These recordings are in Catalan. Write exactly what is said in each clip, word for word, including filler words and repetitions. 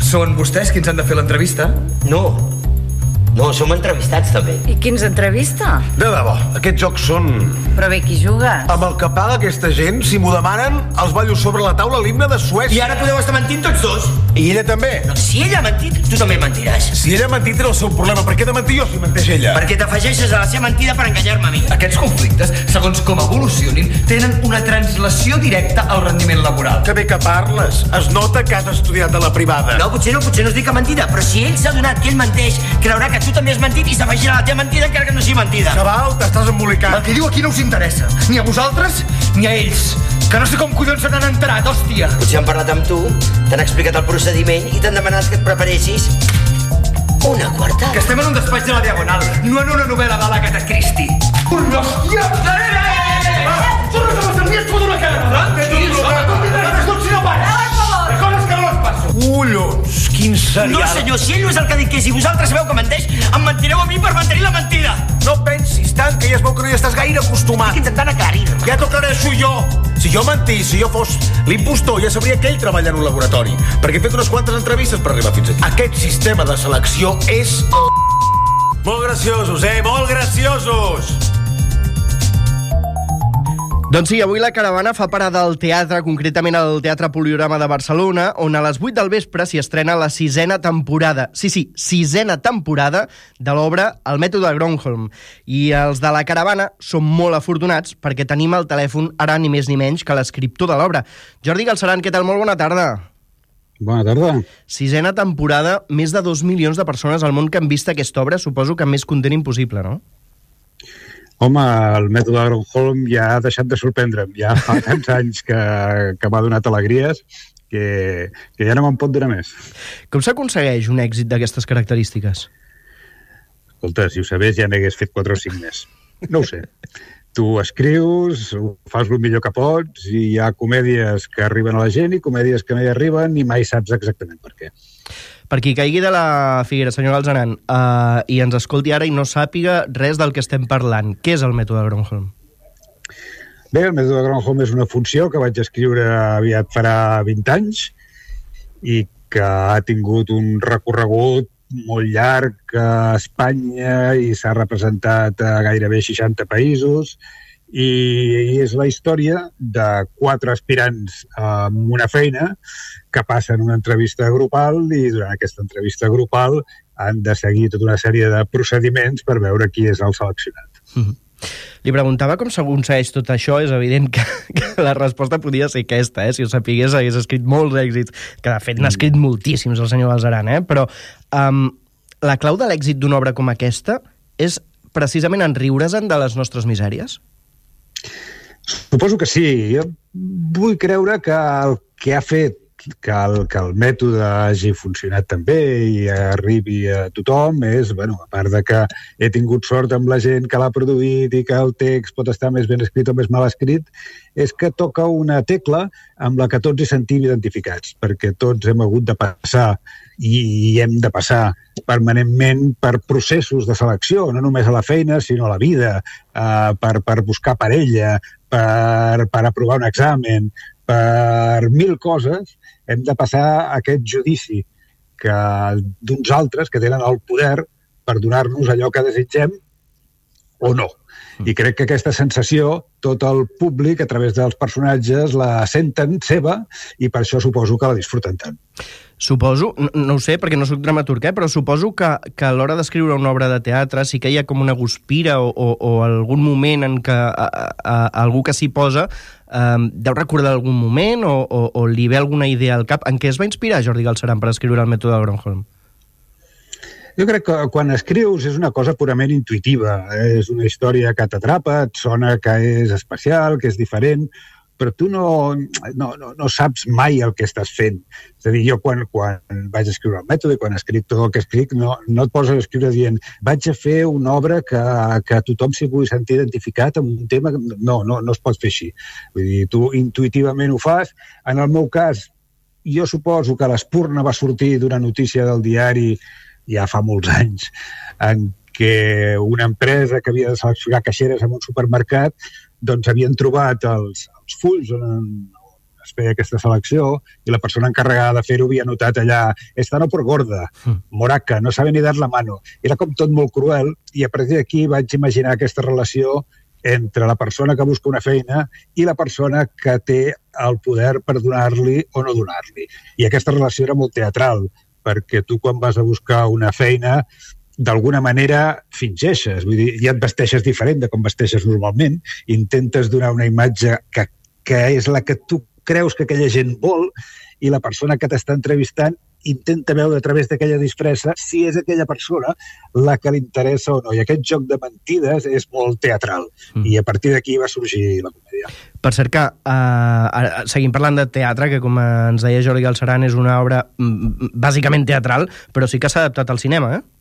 Són vostès qui ens han de fer l'entrevista? No. No, som entrevistats també. I qui ens entrevista? De debò, aquests jocs són... Però bé, qui juga? Amb el que paga aquesta gent, si m'ho demanen, els ballo sobre la taula l'himne de Suècia. I ara podeu estar mentint tots dos. I ella també. Doncs si ella ha mentit, tu també mentiràs. Si ella ha mentit era el seu problema, per què he de mentir jo si menteix ella? Perquè t'afegeixes a la seva mentida per enganyar-me a mi. Aquests conflictes, segons com evolucionin, tenen una translació directa al rendiment laboral. Que bé que parles. Es nota que has estudiat a la privada. No, potser no, potser no es dic mentida, però si ell s'ha donat que ell menteix, creurà que tu també has mentit i s'afegirà a la teva mentida encara que no sigui mentida. Xaval, t'estàs embolicant. El que diu aquí no us interessa, ni a vosaltres ni a ells. Que no sé com collons se n'han enterat, hòstia. Potser han parlat amb tu, t'han explicat el procediment i t'han demanat que et preparessis una quarta. Que estem en un despatx de la Diagonal, no en una novel·la de l'Agatha Christie. Una hòstia! Eh, eh, eh, eh! Va, sorra que m'estalvies tu d'una cara, no? Que tu no vas, no tindràs tot si no pares. De coses que no les passo. Collons, quin serial. No, senyor, si ell no és el que ha dit que és i vosaltres sabeu que menteix, em mentireu a mi per mantenir la mentida. No pensis tant, que ja es veu que no hi estàs gaire acostumat. Estic intentant aclarir. Ja t'ho aclareixo jo. Si jo mentís, si jo fos l'impostor, ja sabria que ell treballa en un laboratori. Perquè he fet unes quantes entrevistes per arribar fins aquí. Aquest sistema de selecció és... Molt graciosos, eh? Molt graciosos! Doncs sí, avui la caravana fa parada al teatre, concretament al Teatre Poliorama de Barcelona, on a les vuit del vespre s'hi estrena la sisena temporada. Sí, sí, sisena temporada de l'obra El mètode Gronholm. I els de la caravana som molt afortunats perquè tenim al telèfon ara ni més ni menys que l'escriptor de l'obra. Jordi Galceran, què tal? Molt bona tarda. Bona tarda. Sisena temporada, més de dos milions de persones al món que han vist aquesta obra, suposo que més content impossible, no? Home, el mètode Gronholm ja ha deixat de sorprendre'm. Ja fa tants anys que, que m'ha donat alegries que, que ja no me'n pot donar més. Com s'aconsegueix un èxit d'aquestes característiques? Escolta, si ho sabés ja n'hagués fet quatre o cinc més. No ho sé. Tu escrius, ho fas el millor que pots i hi ha comèdies que arriben a la gent i comèdies que no hi arriben i mai saps exactament per què. Per qui caigui de la figuera, senyor Galceran, uh, i ens escolti ara i no sàpiga res del que estem parlant. Què és el mètode Gronholm? Bé, el mètode Gronholm és una funció que vaig escriure aviat farà vint anys i que ha tingut un recorregut molt llarg a Espanya i s'ha representat a gairebé seixanta països i és la història de quatre aspirants amb una feina que passen una entrevista grupal i durant aquesta entrevista grupal han de seguir tota una sèrie de procediments per veure qui és el seleccionat. Mm-hmm. Li preguntava com s'aconsegueix tot això. És evident que, que la resposta podia ser aquesta, eh? Si ho sapigués hagués escrit molts èxits, que de fet n'ha escrit moltíssims el senyor Galceran, eh? Però um, la clau de l'èxit d'una obra com aquesta és precisament en riure's-en de les nostres misèries? Suposo que sí. Jo vull creure que el que ha fet que el, que el mètode hagi funcionat també i arribi a tothom és, bueno, a part de que he tingut sort amb la gent que l'ha produït i que el text pot estar més ben escrit o més mal escrit, és que toca una tecla amb la que tots hi sentim identificats, perquè tots hem hagut de passar i hem de passar permanentment per processos de selecció, no només a la feina, sinó a la vida, eh, per, per buscar parella, per, per aprovar un examen, per mil coses, hem de passar aquest judici que d'uns altres que tenen el poder per donar-nos allò que desitgem o no. I crec que aquesta sensació tot el públic, a través dels personatges, la senten seva i per això suposo que la disfruten tant. Suposo, no, no ho sé perquè no soc dramaturg, eh, però suposo que, que a l'hora d'escriure una obra de teatre sí que hi ha com una guspira o, o, o algun moment en què a, a, a, algú que s'hi posa eh, deu recordar algun moment o, o, o li ve alguna idea al cap. En què es va inspirar Jordi Galceran per escriure el mètode Gronholm? Jo crec que quan escrius és una cosa purament intuïtiva. És una història que t'atrapa, et sona que és especial, que és diferent, però tu no, no, no, no saps mai el que estàs fent. És a dir, jo quan, quan vaig escriure el mètode, quan escric tot el que escric, no, no et poses a escriure dient vaig a fer una obra que, que tothom s'hi pugui sentir identificat amb un tema... No, no, no es pot fer així. Vull dir, tu intuïtivament ho fas. En el meu cas, jo suposo que l'Espurna va sortir d'una notícia del diari ja fa molts anys, en què una empresa que havia de seleccionar caixeres en un supermercat doncs havien trobat els, els fulls on, es feia aquesta selecció i la persona encarregada de fer-ho havia notat allà «Esta no por gorda, moraca, no sabe ni dar la mano». Era com tot molt cruel i a partir d'aquí vaig imaginar aquesta relació entre la persona que busca una feina i la persona que té el poder per donar-li o no donar-li. I aquesta relació era molt teatral, perquè tu quan vas a buscar una feina d'alguna manera fingeixes, vull dir, ja et vesteixes diferent de com vesteixes normalment, intentes donar una imatge que, que és la que tu creus que aquella gent vol i la persona que t'està entrevistant intenta veure a través d'aquella disfressa si és aquella persona la que li interessa o no. I aquest joc de mentides és molt teatral. Mm. I a partir d'aquí va sorgir la comèdia. Per cert que uh, seguim parlant de teatre, que com ens deia Jordi Galceran és una obra mm, bàsicament teatral, però sí que s'ha adaptat al cinema, eh?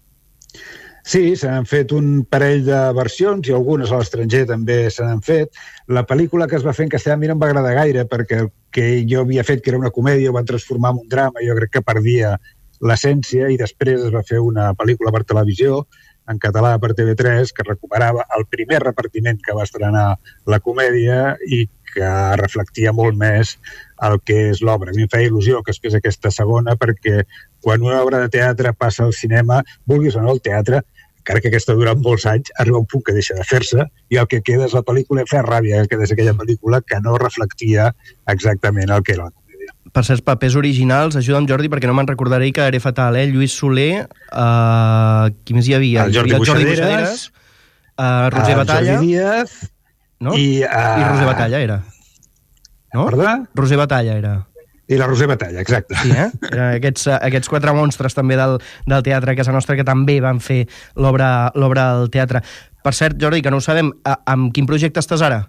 Sí, se n'han fet un parell de versions i algunes a l'estranger també se n'han fet. La pel·lícula que es va fer en castellà a mi no em va agradar gaire perquè el que jo havia fet, que era una comèdia, ho van transformar en un drama i jo crec que perdia l'essència i després es va fer una pel·lícula per televisió en català per T V tres que recuperava el primer repartiment que va estrenar la comèdia i que reflectia molt més el que és l'obra. A mi em feia il·lusió que es fes aquesta segona perquè quan una obra de teatre passa al cinema, vulguis o no, el teatre, encara que aquesta dura molts anys, arriba un punt que deixa de fer-se i el que queda és la pel·lícula i fa ràbia que quedés aquella pel·lícula que no reflectia exactament el que era la comèdia. Per certs papers originals, ajuda'm Jordi, perquè no me'n recordaré i quedaré fatal, eh? Lluís Soler, uh, qui més hi havia? El Jordi, el Jordi Buixaderes, uh, Roser el Batalla, Jordi Díaz, no? I, uh, I Roser Batalla era. No? Perdó? Roser Batalla era. I la Roser Batalla, exacte. Sí, eh? Aquests, aquests quatre monstres també del, del teatre a casa nostra que també van fer l'obra l'obra al teatre. Per cert, Jordi, que no ho sabem, amb quin projecte estàs ara?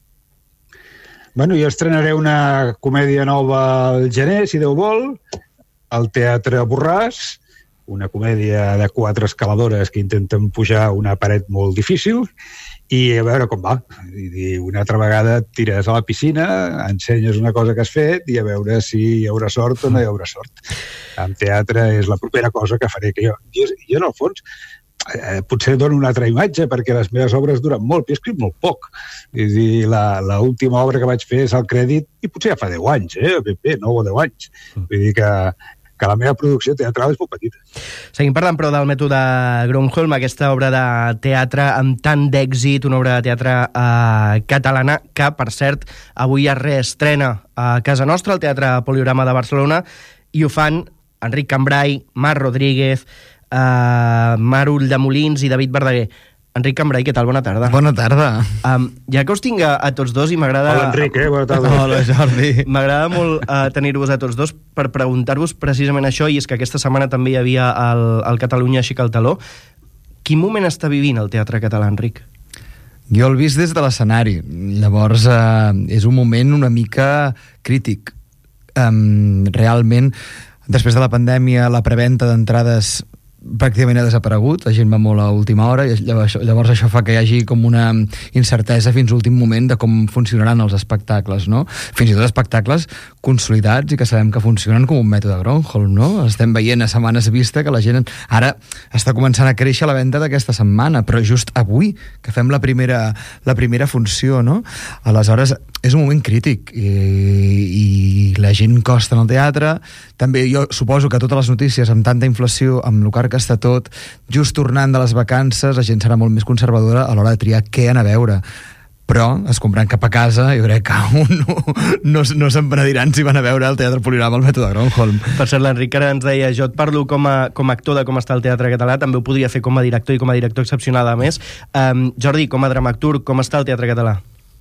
Bueno, jo estrenaré una comèdia nova al gener, si Déu vol, al Teatre Borràs, una comèdia de quatre escaladores que intenten pujar una paret molt difícil i a veure com va. I una altra vegada et tires a la piscina, ensenyes una cosa que has fet i a veure si hi haurà sort o no hi haurà sort. En teatre és la propera cosa que faré. Que jo, jo, jo en el fons, eh, potser dono una altra imatge perquè les meves obres duren molt, però he escrit molt poc. És dir, l'última obra que vaig fer és el crèdit i potser ja fa deu anys, eh? Ben bé, nou o deu anys. Vull dir que que la meva producció teatral és molt petita. Seguim parlant, però, del mètode Gronholm, aquesta obra de teatre amb tant d'èxit, una obra de teatre eh, catalana, que, per cert, avui es reestrena a casa nostra, al Teatre Poliorama de Barcelona, i ho fan Enric Cambray, Marc Rodríguez, eh, Mar Ulldemolins i David Verdaguer. Enric Cambray, què tal? Bona tarda. Bona tarda. Um, ja que us tinc a, a tots dos i m'agrada... Hola, Enric, eh? Bona tarda. Hola, Jordi. M'agrada molt uh, tenir-vos a tots dos per preguntar-vos precisament això, i és que aquesta setmana també hi havia el, el Catalunya Aixeca el Taló. Quin moment està vivint el teatre català, Enric? Jo el vist des de l'escenari. Llavors, eh, és un moment una mica crític. Um, realment, després de la pandèmia, la preventa d'entrades pràcticament ha desaparegut, la gent va molt a última hora i llavors, llavors això fa que hi hagi com una incertesa fins a l'últim moment de com funcionaran els espectacles, no? Fins i tot espectacles consolidats i que sabem que funcionen com un mètode Gronholm, no? Estem veient a setmanes vista que la gent ara està començant a créixer la venda d'aquesta setmana, però just avui que fem la primera, la primera funció, no? Aleshores és un moment crític i, i la gent costa en el teatre. També jo suposo que totes les notícies amb tanta inflació, amb el que està tot, just tornant de les vacances, la gent serà molt més conservadora a l'hora de triar què anar a veure. Però, es compraran cap a casa, jo crec que un no, no, no se'n penediran si van a veure el Teatre Poliorama al mètode Gronholm. Per cert, l'Enric ara ens deia, jo et parlo com a, com a actor de com està el teatre català, també ho podria fer com a director i com a director excepcional a més. Um, Jordi, com a dramaturg, com està el teatre català?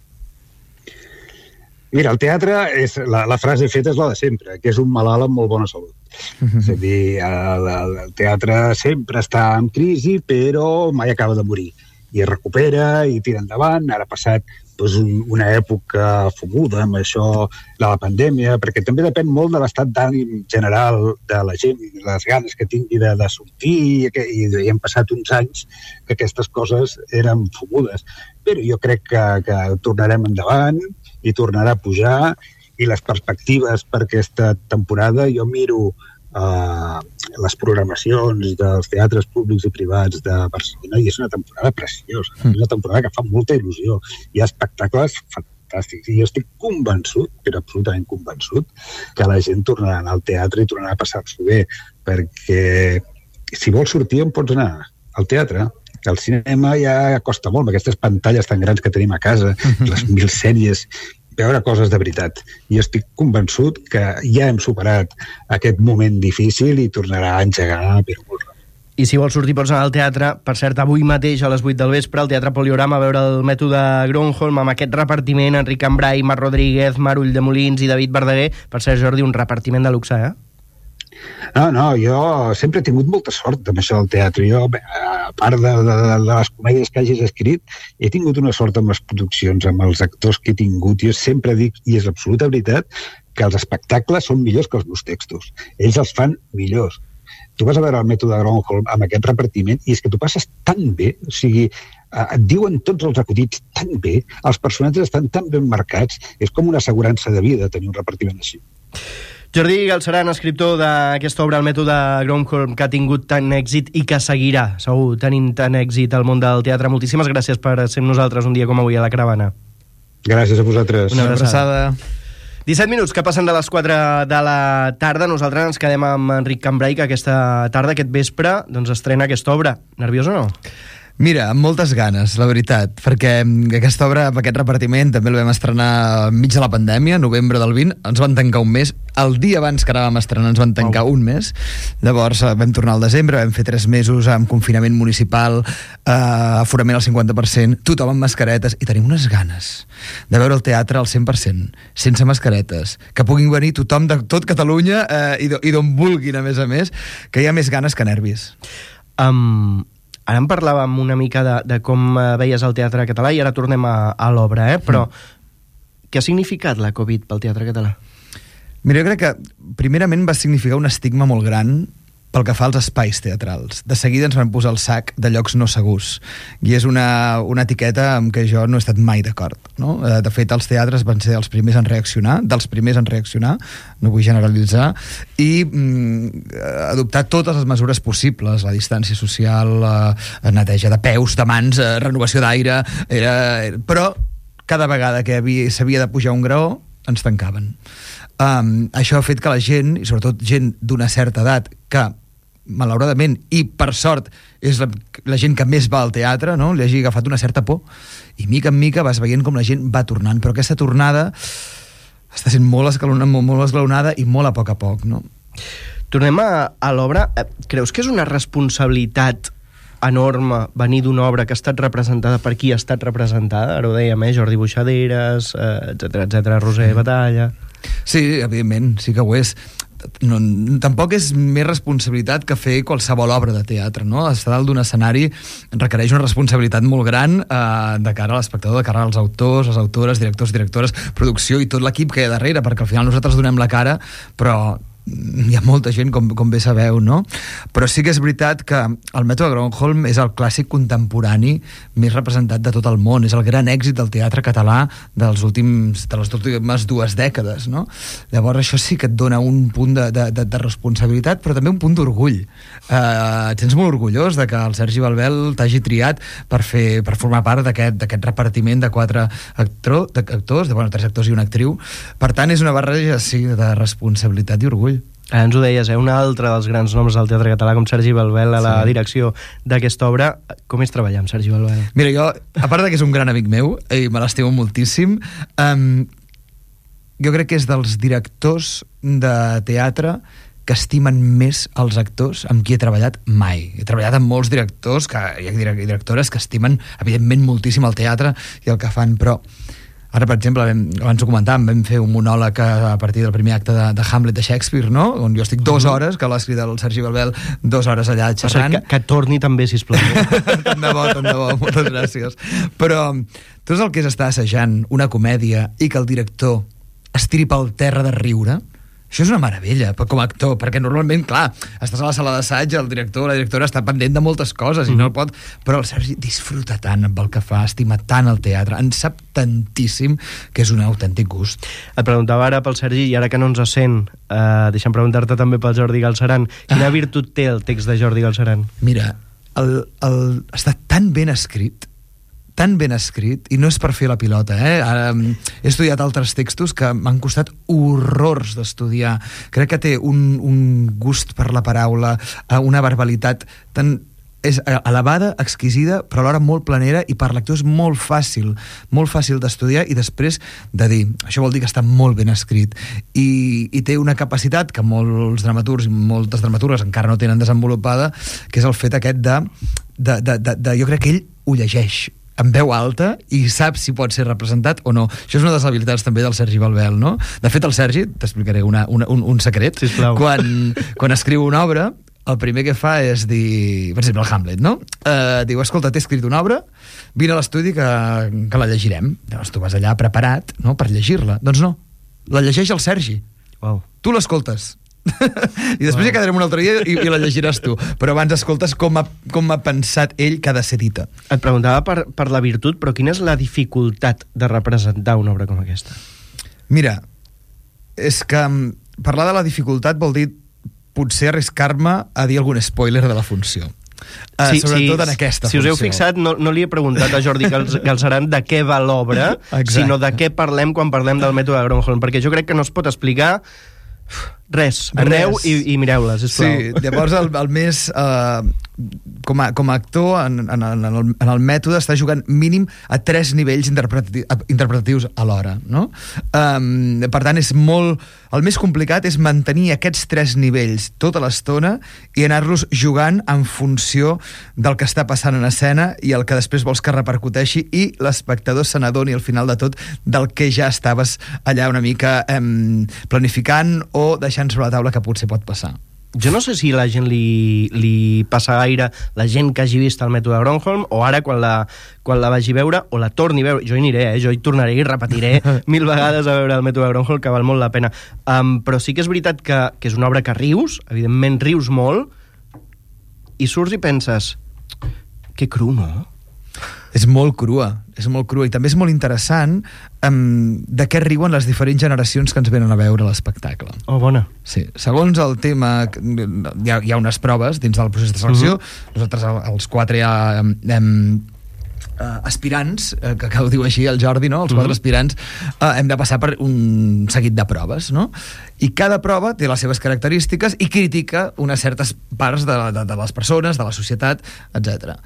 Mira, el teatre, és, la, la frase feta és la de sempre, que és un malalt amb molt bona salut. Mm-hmm. És a dir, el, el teatre sempre està en crisi, però mai acaba de morir. I es recupera i tira endavant. Ara ha passat doncs, un, una època fumuda amb això de la pandèmia, perquè també depèn molt de l'estat d'ànim general de la gent i les ganes que tingui de, de sortir, i, que, i, i hem passat uns anys que aquestes coses eren fumudes. Però jo crec que, que tornarem endavant i tornarà a pujar, i les perspectives per aquesta temporada, jo miro uh, les programacions dels teatres públics i privats de Barcelona i és una temporada preciosa, mm. és una temporada que fa molta il·lusió. Hi ha espectacles fantàstics. I jo estic convençut, però absolutament convençut, que la gent tornarà a anar al teatre i tornarà a passar-s'ho bé, perquè si vols sortir on pots anar? Al teatre. El cinema ja costa molt, amb aquestes pantalles tan grans que tenim a casa, les mil sèries, veure coses de veritat. I estic convençut que ja hem superat aquest moment difícil i tornarà a engegar per molt ràpid. I si vols sortir pots anar al teatre, per cert, avui mateix a les vuit del vespre, al Teatre Poliorama, a veure el mètode Gronholm amb aquest repartiment, Enric Cambray, Marc Rodríguez, Mar Ulldemolins i David Verdaguer. Per cert, Jordi, un repartiment de luxe, eh? No, no, jo sempre he tingut molta sort amb això del teatre. Jo, a part de, de, de les comèdies que hagis escrit, he tingut una sort amb les produccions, amb els actors que he tingut. Jo sempre dic, i és absoluta veritat, que els espectacles són millors que els meus textos. Ells els fan millors. Tu vas a veure el mètode Gronholm amb aquest repartiment i és que tu passes tan bé, o sigui, et diuen tots els acudits tan bé, els personatges estan tan ben marcats, és com una assegurança de vida tenir un repartiment així. Jordi Galceran, escriptor d'aquesta obra, el mètode Gronholm, que ha tingut tant èxit i que seguirà, segur, tenint tant èxit al món del teatre. Moltíssimes gràcies per ser amb nosaltres un dia com avui a la Caravana. Gràcies a vosaltres. Una abraçada. disset minuts que passen de les quatre de la tarda. Nosaltres ens quedem amb Enric Cambray, que aquesta tarda, aquest vespre, doncs estrena aquesta obra. Nerviós o no? Mira, amb moltes ganes, la veritat, perquè aquesta obra, amb aquest repartiment, també la vam estrenar enmig de la pandèmia, novembre del vint, ens van tancar un mes, el dia abans que anàvem a estrenar ens van tancar oh. un mes, llavors vam tornar al desembre, vam fer tres mesos amb confinament municipal, eh, aforament al cinquanta per cent, tothom amb mascaretes, i tenim unes ganes de veure el teatre al cent per cent, sense mascaretes, que puguin venir tothom de tot Catalunya eh, i d'on vulguin, a més a més, que hi ha més ganes que nervis. Um... Ara en parlàvem una mica de, de com veies el teatre català i ara tornem a, a l'obra, eh? Però mm. què ha significat la Covid pel teatre català? Mira, jo crec que primerament va significar un estigma molt gran pel que fa als espais teatrals. De seguida ens van posar el sac de llocs no segurs. I és una, una etiqueta amb què jo no he estat mai d'acord. No? De fet, els teatres van ser els primers en reaccionar, dels primers en reaccionar, no vull generalitzar, i mm, adoptar totes les mesures possibles, la distància social, la neteja de peus, de mans, renovació d'aire, era... però cada vegada que s'havia de pujar un graó, ens tancaven. Um, això ha fet que la gent, i sobretot gent d'una certa edat, que malauradament, i per sort és la, la gent que més va al teatre, no? Li hagi agafat una certa por, i mica en mica vas veient com la gent va tornant, però aquesta tornada està sent molt escalonada, molt, molt escalonada i molt a poc a poc, no? Tornem a, a l'obra. Creus que és una responsabilitat enorme venir d'una obra que ha estat representada per qui ha estat representada? Ara ho dèiem, eh? Jordi Buixaderes, eh, etcètera, etcètera, Roser Batalla... Sí, evidentment, sí que ho és. No, tampoc és més responsabilitat que fer qualsevol obra de teatre, no? Estar dalt d'un escenari requereix una responsabilitat molt gran eh, de cara a l'espectador, de cara als autors, les autores, directors, directores, producció i tot l'equip que hi ha darrere, perquè al final nosaltres donem la cara, però hi ha molta gent, com, com bé sabeu, no? Però sí que és veritat que el mètode Gronholm és el clàssic contemporani més representat de tot el món, és el gran èxit del teatre català dels últims, de les últimes dues dècades, no? Llavors això sí que et dona un punt de, de, de, de responsabilitat, però també un punt d'orgull. Eh, et sents molt orgullós de que el Sergi Balbel t'hagi triat per, fer, per formar part d'aquest d'aquest repartiment de quatre actor, de, actors, de, bueno, tres actors i una actriu. Per tant, és una barreja, sí, de responsabilitat i orgull. Ara ens ho deies, eh? Un altre dels grans noms del teatre català, com Sergi Balbel, a la sí. direcció d'aquesta obra. Com és treballar amb Sergi Balbel? Mira, jo, a part de que és un gran amic meu, i me l'estimo moltíssim, um, jo crec que és dels directors de teatre que estimen més els actors amb qui he treballat mai. He treballat amb molts directors que, i directores que estimen, evidentment, moltíssim el teatre i el que fan, però ara, per exemple, vam, abans ho comentàvem, vam fer un monòleg a partir del primer acte de, de Hamlet de Shakespeare, no? On jo estic dues hores, que l'ha escrit el Sergi Balbel, dues hores allà xerrant. O sigui, que, que torni també, sisplau. Tant de bo, tant de bo, moltes gràcies. Però tot el que és estar assajant una comèdia i que el director es tiri pel terra de riure, això és una meravella com a actor, perquè normalment, clar, estàs a la sala d'assaig, el director o la directora està pendent de moltes coses i mm. no el pot... Però el Sergi disfruta tant amb el que fa, estima tant el teatre, en sap tantíssim que és un autèntic gust. Et preguntava ara pel Sergi, i ara que no ens sent, eh, deixa'm preguntar-te també pel Jordi Galceran, quina ah. virtut té el text de Jordi Galceran? Mira, el, el, està tan ben escrit, tan ben escrit, i no és per fer la pilota, eh? Ara, he estudiat altres textos que m'han costat horrors d'estudiar. Crec que té un, un gust per la paraula, una verbalitat tan és elevada, exquisida, però alhora molt planera, i per lector és molt fàcil, molt fàcil d'estudiar i després de dir. Això vol dir que està molt ben escrit. I, i té una capacitat que molts dramaturgs i moltes dramaturgues encara no tenen desenvolupada, que és el fet aquest de, de, de, de, de jo crec que ell ho llegeix en veu alta i sap si pot ser representat o no. Això és una de les habilitats també del Sergi Balbel, no? De fet, el Sergi, t'explicaré una, una, un, un secret, quan, quan escriu una obra, el primer que fa és dir, per exemple, el Hamlet, no? Uh, diu, escolta, t'he escrit una obra, vine a l'estudi que, que la llegirem. Llavors tu vas allà preparat, no?, per llegir-la. Doncs no, la llegeix el Sergi. Wow. Tu l'escoltes. I després wow. ja quedarem un altre dia i, i la llegiràs tu. Però abans escoltes com ha, com ha pensat ell que ha de ser dita. Et preguntava per, per la virtut, però quina és la dificultat de representar una obra com aquesta? Mira, és que parlar de la dificultat vol dir potser arriscar-me a dir algun spoiler de la funció. Uh, sí, sobretot sí, en aquesta si funció. Si us heu fixat, no, no li he preguntat a Jordi Galceran de què va l'obra, sinó de què parlem quan parlem del mètode de Gronholm, perquè jo crec que no es pot explicar res. Aneu res. i, i mireu-les, sisplau. Sí, llavors el, el més... Uh, com, a, com a actor, en, en, en, el, en el mètode, està jugant mínim a tres nivells interpretatius, interpretatius alhora, no? Um, per tant, és molt... El més complicat és mantenir aquests tres nivells tota l'estona i anar-los jugant en funció del que està passant en escena i el que després vols que repercuteixi i l'espectador se n'adoni al final de tot del que ja estaves allà una mica um, planificant o deixant sobre la taula que potser pot passar. Jo no sé si la gent li, li passa gaire, la gent que hagi vist el mètode Gronholm, o ara quan la, quan la vagi veure, o la torni a veure. Jo hi aniré, eh? Jo hi tornaré i repetiré mil vegades a veure el mètode Gronholm, que val molt la pena. Um, però sí que és veritat que, que és una obra que rius, evidentment rius molt, i surts i penses, que cru, no? És molt crua, és molt crua, i també és molt interessant um, de què riuen les diferents generacions que ens venen a veure l'espectacle. Oh, bona. Sí, segons el tema, hi ha, hi ha unes proves dins del procés de selecció, uh-huh. Nosaltres els quatre ja hem, hem uh, aspirants, uh, que, que ho diu així el Jordi, no? Els uh-huh. quatre aspirants, uh, hem de passar per un seguit de proves, no? I cada prova té les seves característiques i critica unes certes parts de, de, de les persones, de la societat, etcètera.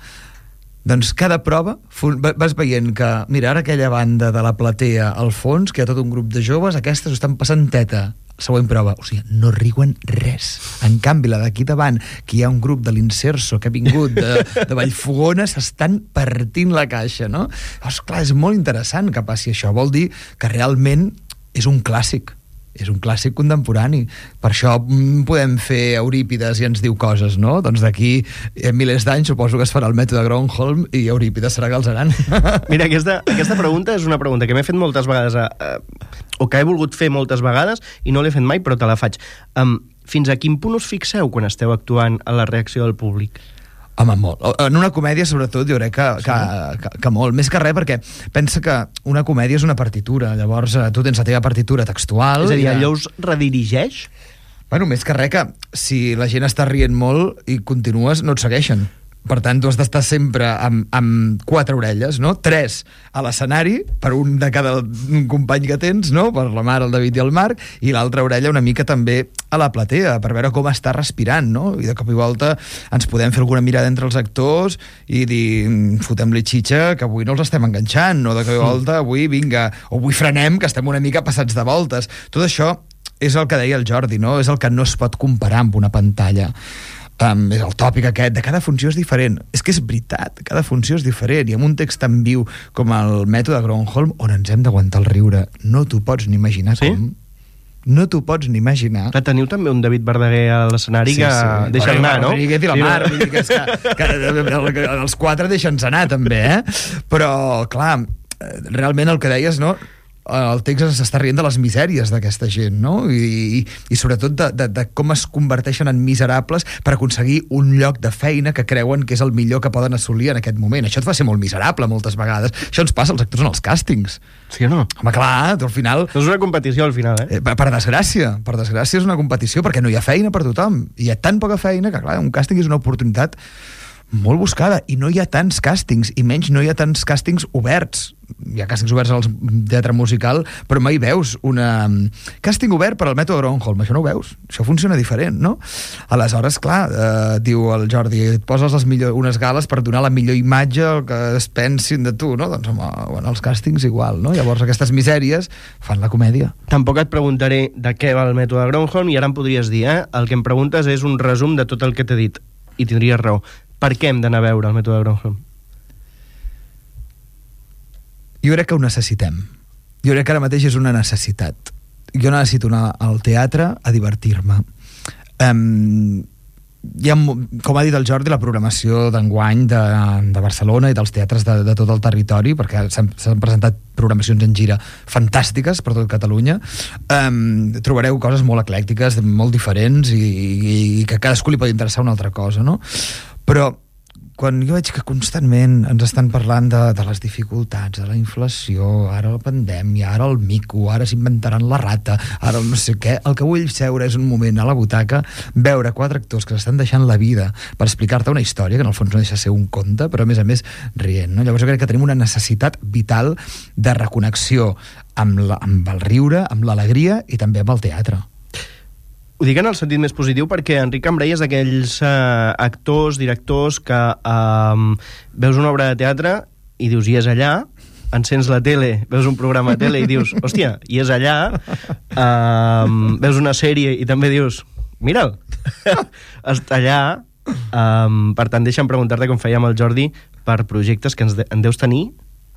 Doncs cada prova vas veient que, mira, ara aquella banda de la platea al fons, que hi ha tot un grup de joves, aquestes ho estan passant teta. Següent prova, o sigui, no riuen res. En canvi, la d'aquí davant, que hi ha un grup de l'Inserso que ha vingut de, de Vallfogona, s'estan partint la caixa, no? Llavors, clar, és molt interessant que passi això. Vol dir que realment és un clàssic. És un clàssic contemporani. Per això podem fer Eurípides i ens diu coses, no? Doncs d'aquí eh, milers d'anys suposo que es farà el mètode Gronholm i Eurípides serà Galceran. Mira, aquesta, aquesta pregunta és una pregunta que m'he fet moltes vegades, eh, o que he volgut fer moltes vegades i no l'he fet mai, però te la faig. Um, fins a quin punt us fixeu quan esteu actuant a la reacció del públic? Home, molt. En una comèdia, sobretot, jo crec que, que, que, que molt. Més que res, perquè pensa que una comèdia és una partitura. Llavors, tu tens la teva partitura textual... És a dir, allò us redirigeix? Bueno, més que res, que si la gent està rient molt i continues, no et segueixen. Per tant, tu has d'estar sempre amb, amb quatre orelles, no? Tres a l'escenari, per un de cada un company que tens, no? Per la Mar, el David i el Marc, i l'altra orella una mica també a la platea, per veure com està respirant, no? I de cop i volta ens podem fer alguna mirada entre els actors i dir, fotem-li xitxa, que avui no els estem enganxant, no? De cop i volta, avui, vinga, o avui frenem, que estem una mica passats de voltes. Tot això és el que deia el Jordi, no? És el que no es pot comparar amb una pantalla. Um, és el tòpic aquest, de cada funció és diferent. És que és veritat, cada funció és diferent, i amb un text tan viu com el mètode Gronholm, on ens hem d'aguantar el riure, no t'ho pots ni imaginar sí? com. No t'ho pots ni imaginar. Que teniu també un David Verdaguer a l'escenari sí, que sí. deixa anar, no? Rodríguez i la Mar, sí, que, que, que, que els quatre deixen anar també, eh? Però, clar, realment el que deies, no? El text s'està rient de les misèries d'aquesta gent, no? I, i, i sobretot de, de, de com es converteixen en miserables per aconseguir un lloc de feina que creuen que és el millor que poden assolir en aquest moment. Això et fa ser molt miserable moltes vegades. Això ens passa als actors en els càstings. Sí o no? Home, clar, al final... No és una competició al final, eh? Per, per desgràcia, per desgràcia és una competició perquè no hi ha feina per tothom. Hi ha tan poca feina que, clar, un càsting és una oportunitat molt buscada, i no hi ha tants càstings, i menys no hi ha tants càstings oberts. Hi ha càstings oberts al teatre musical, però mai veus una... càsting obert per al mètode Gronholm, això no ho veus? Això funciona diferent, no? Aleshores, clar, eh, diu el Jordi, et poses les millor, unes gales per donar la millor imatge que es pensin de tu, no? Doncs, home, bueno, els càstings igual, no? Llavors aquestes misèries fan la comèdia. Tampoc et preguntaré de què va el mètode Gronholm, i ara em podries dir, eh? El que em preguntes és un resum de tot el que t'he dit, i tindries raó. Per què hem d'anar a veure el mètode Gronholm? Jo crec que ho necessitem. Jo crec que ara mateix és una necessitat. Jo necessito anar al teatre a divertir-me. Um, hi ha, com ha dit el Jordi, la programació d'enguany de, de Barcelona i dels teatres de, de tot el territori, perquè s'han presentat programacions en gira fantàstiques per tot Catalunya. Um, trobareu coses molt eclèctiques, molt diferents, i, i, i que a cadascú li pot interessar una altra cosa, no? Però quan jo veig que constantment ens estan parlant de, de les dificultats, de la inflació, ara la pandèmia, ara el mico, ara s'inventaran la rata, ara el no sé què, el que vull seure és un moment a la butaca, veure quatre actors que s'estan deixant la vida per explicar-te una història, que en el fons no deixa ser un conte, però a més a més rient, no? Llavors jo crec que tenim una necessitat vital de reconnexió amb, la, amb el riure, amb l'alegria i també amb el teatre. Ho dic en el sentit més positiu perquè Enric Cambray és d'aquells eh, actors, directors que eh, veus una obra de teatre i dius, i és allà, encens la tele, veus un programa de tele i dius, hòstia, i és allà, eh, veus una sèrie i també dius, mira'l, està allà. Eh, per tant, deixa'm preguntar-te, com fèiem el Jordi, per projectes que ens de, en deus tenir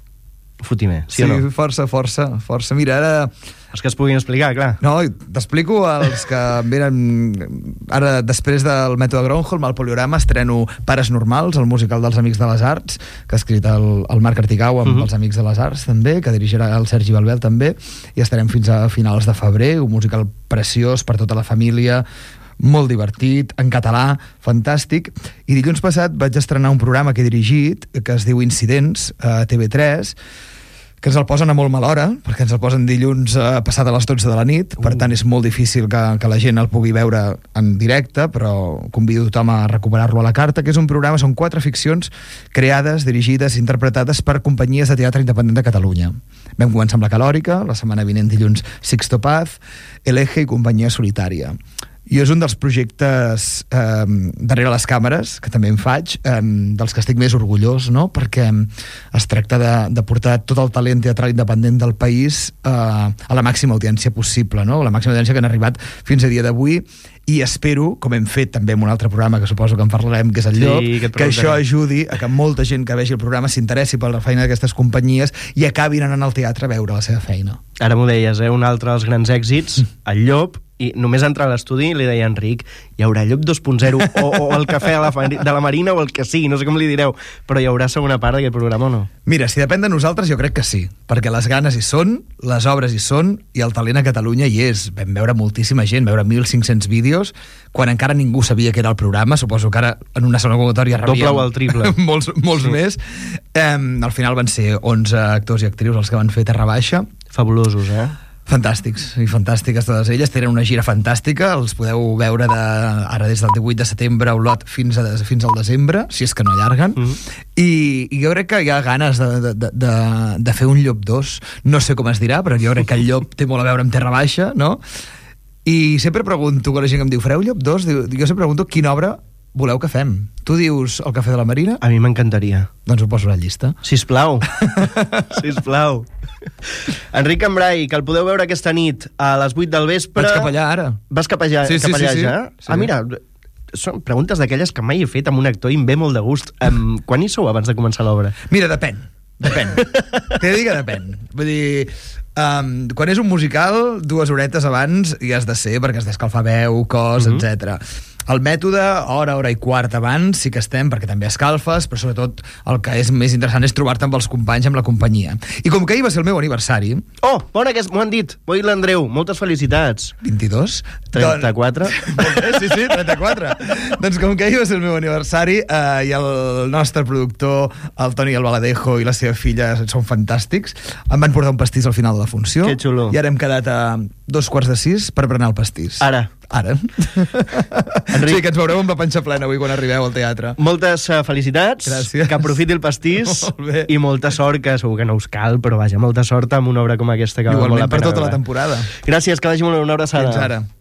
fotimer, sí, sí o no? Sí, força, força, força. Mira, ara... Els que es puguin explicar, clar. No, t'explico els que venen... Ara, després del mètode Gronholm, al Poliorama estreno Pares Normals, el musical dels Amics de les Arts, que ha escrit el, el Marc Artigau amb uh-huh. els Amics de les Arts, també, que dirigirà el Sergi Balbel, també, i estarem fins a finals de febrer, un musical preciós per tota la família, molt divertit, en català, fantàstic. I dilluns passat vaig estrenar un programa que he dirigit, que es diu Incidents, a T V tres, que ens el posen a molt mala hora, perquè ens el posen dilluns eh, passat a les dotze de la nit, per tant és molt difícil que, que la gent el pugui veure en directe, però convido tothom a recuperar-lo a la carta, que és un programa, són quatre ficcions creades, dirigides, interpretades per companyies de teatre independent de Catalunya. Vam començar amb la Calòrica, la setmana vinent dilluns Sixto Paz, El Eje i Companyia Solitària. I és un dels projectes eh, darrere les càmeres, que també en faig, eh, dels que estic més orgullós, no? Perquè es tracta de, de portar tot el talent teatral independent del país eh, a la màxima audiència possible, no? La màxima audiència que han arribat fins a dia d'avui, i espero, com hem fet també en un altre programa que suposo que en parlarem, que és el Llop, sí, que, que això ajudi a que molta gent que vegi el programa s'interessi per la feina d'aquestes companyies i acabin anant al teatre a veure la seva feina. Ara m'ho deies, eh? Un altre dels grans èxits, el Llop, i només entrar a l'estudi li deia a Enric, hi haurà Llop dos punt zero o, o el cafè de la, de la Marina o el que sigui, no sé com li direu, però hi haurà segona part d'aquest programa o no? Mira, si depèn de nosaltres jo crec que sí, perquè les ganes hi són, les obres hi són i el talent a Catalunya hi és. Vam veure moltíssima gent, veure mil cinc-cents vídeos quan encara ningú sabia que era el programa, suposo que ara en una segona convocatòria rebíem doble o el triple molts, molts sí. més. Um, al final van ser onze actors i actrius els que van fer Terra Baixa. Fabulosos, eh? Fantàstics, i fantàstiques totes elles. Tenen una gira fantàstica, els podeu veure de, ara des del divuit de setembre a Olot fins, a, fins al desembre, si és que no allarguen. Mm-hmm. I, I jo crec que hi ha ganes de, de, de, de, de fer un Llop dos. No sé com es dirà, però jo crec que el Llop té molt a veure amb Terra Baixa, no? I sempre pregunto, quan la gent em diu, fareu Llop dos? Jo sempre pregunto quina obra voleu que fem. Tu dius El Cafè de la Marina? A mi m'encantaria. Doncs ho poso a la llista. Sisplau. Sisplau. Enric Cambray, que el podeu veure aquesta nit a les vuit del vespre. Vaig cap allà ara. Vas cap allà, sí, cap sí, allà sí, ja? Sí. Ah, mira, són preguntes d'aquelles que mai he fet amb un actor i em ve molt de gust. Um, quan hi sou abans de començar l'obra? Mira, depèn. Depèn. T'he de dir que depèn. Vull dir, um, quan és un musical, dues horetes abans hi has de ser perquè has d'escalfar veu, cos, mm-hmm. etcètera. El mètode, hora, hora i quart abans, sí que estem, perquè també escalfes, però sobretot el que és més interessant és trobar-te amb els companys, amb la companyia. I com que ahir va ser el meu aniversari... Oh, bona, que m'ho han dit. M'ho ha dit l'Andreu. Moltes felicitats. vint-i-dos? trenta-quatre? Doncs, sí, sí, trenta-quatre. Doncs com que ahir va ser el meu aniversari, eh, i el nostre productor, el Toni Albaladejo, i la seva filla són fantàstics, em van portar un pastís al final de la funció. Que xulo. I ara hem quedat a dos quarts de sis per berenar el pastís. Ara. Ara. Enric. Sí, que ens veureu amb la panxa plena avui quan arribeu al teatre. Moltes uh, felicitats. Gràcies. Que aprofiti el pastís. Molt bé. I molta sort, que segur que no us cal, però vaja, molta sort amb una obra com aquesta que val molt Igualment la pena per tota veure. la temporada. Gràcies, que vagi molt bé, una abraçada. Fins ara.